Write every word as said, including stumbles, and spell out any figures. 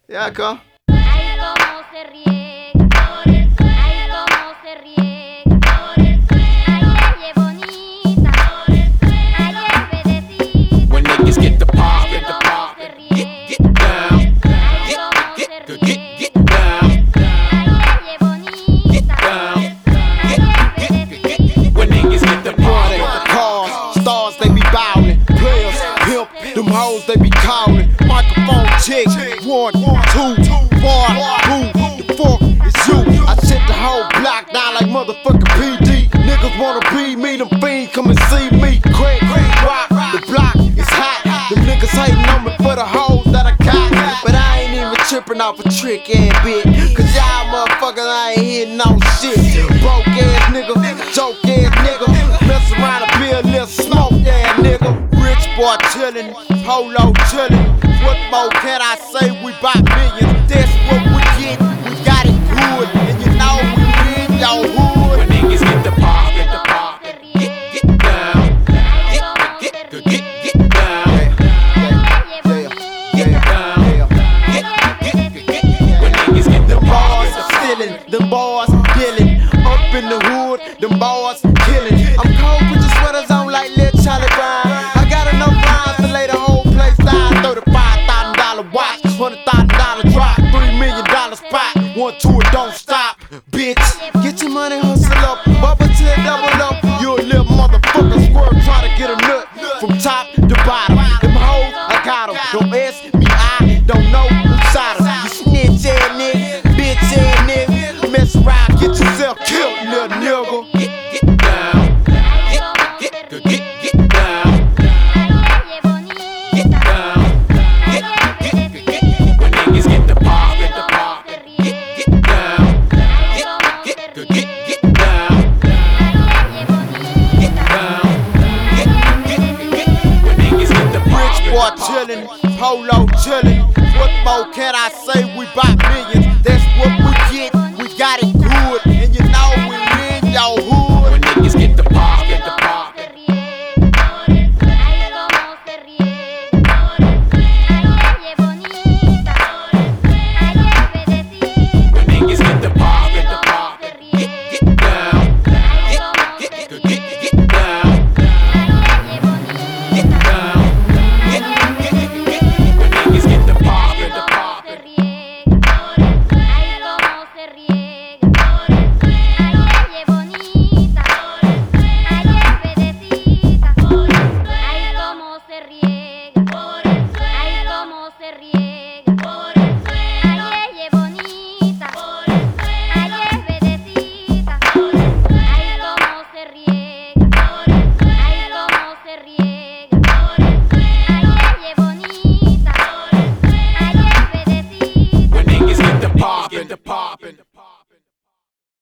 Yeah, acá. Ay, cómo se riega por el suelo. Ay, cómo se riega por el suelo. Ay, ella es bonita por el suelo. Ay, es bebecita. When niggas get the pop, get the Ay, pop, cómo se get, riega. get down, Ay, get, cómo get, se get, riega. get down, Ay, ella es bonita. down, Ay, get, es get, get, get. When niggas get the pop, Party, get the cars, stars, they be bowling. Players, pimp, them hoes, they be calling. Microphone check, one, two, four, who the fuck is you? I set the whole block down like motherfucking P D. Niggas wanna be me, them fiends come and see me. Craig, rock, the block is hot. Them niggas hating on me for the hoes that I got. But I ain't even tripping off a trick ass bitch. Cause y'all motherfuckers I ain't hitting no shit. Broke ass nigga, joke ass nigga. Mess around and be a little smoke ass nigga. Rich boy chillin', polo chillin'. What more can I say? We bout millions. That's what we get. We got it good. And you know we in your hood. When niggas get the pop, get the pop, get, get down, get, get, get, get, get down, Yeah, get down, get, get, get, get. When niggas get the Them pop, boys get the pop. stealing, them boys dealing. Up in the hood, them boys killing. I'm cold with the sweaters on like Lil Charlie Brown. I got enough rhymes to lay the whole place down. thirty-five thousand dollar watch, one hundred thousand dollar drop, three million dollar spot. One, two, and don't stop, bitch. Get your money, hustle up, bubble till it double up. You a little motherfucker squirrel trying to get a nut from top to bottom. Them hoes, I got 'em. Don't ask me, I don't know who's side 'em. You snitch ass nigga, bitch ass nigga. Mess around, get yourself killed, little nigga. Get, get down, get, get, get, get, get down, get down, get, get, get, get. When niggas get the pop, get the pop, get, get down, get, get, get, get, get down, get down, get, get, get, get. When niggas get the pop, Rich boy chillin', polo chillin'. What more can I say? We bout millions. That's what we get. We got it